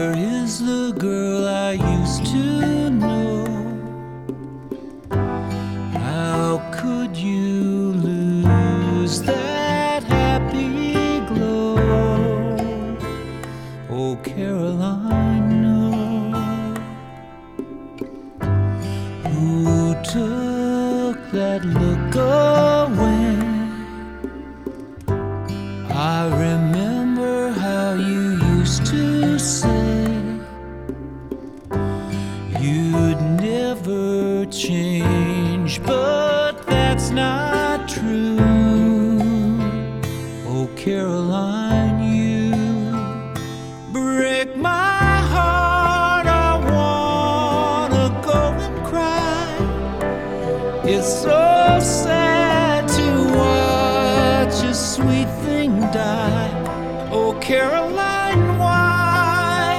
Where is the girl I used to know? How could you lose that happy glow? Oh, Caroline, no. Who took that look away? I remember how you used to say you'd never change, but that's not true. Oh, Caroline, you break my heart. I wanna go and cry. It's so sad to watch a sweet thing die. Oh, Caroline, why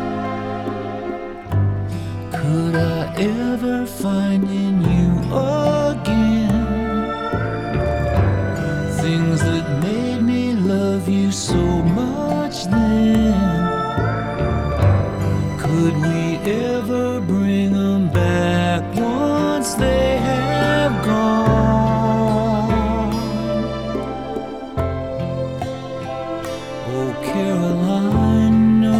could I ever find in you again things that made me love you so much then? Could we ever bring them back once they have gone? Oh, Caroline, no.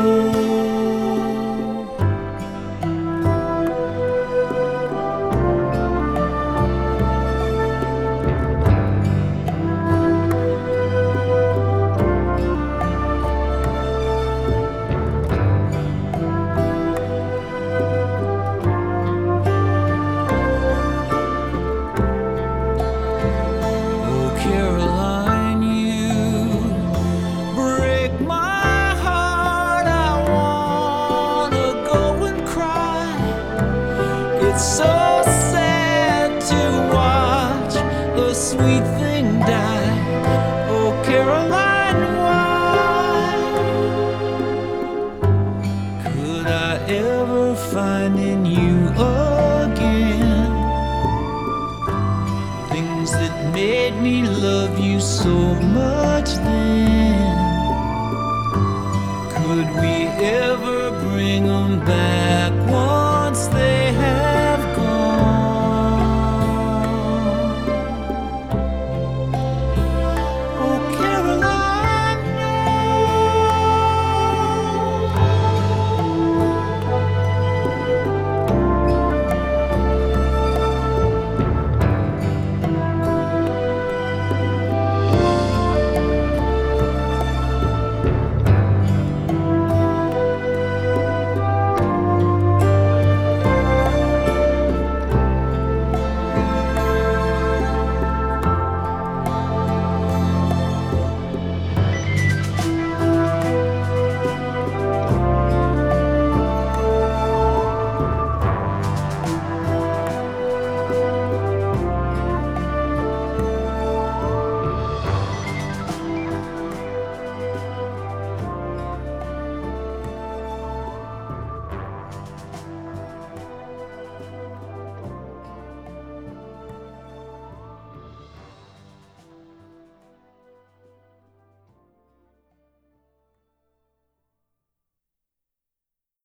Caroline, you break my heart. I wanna go and cry. It's so sad to watch a sweet thing die. Oh, Caroline, why could I ever find in you again things that made me love you so much then? Could we ever bring them back once they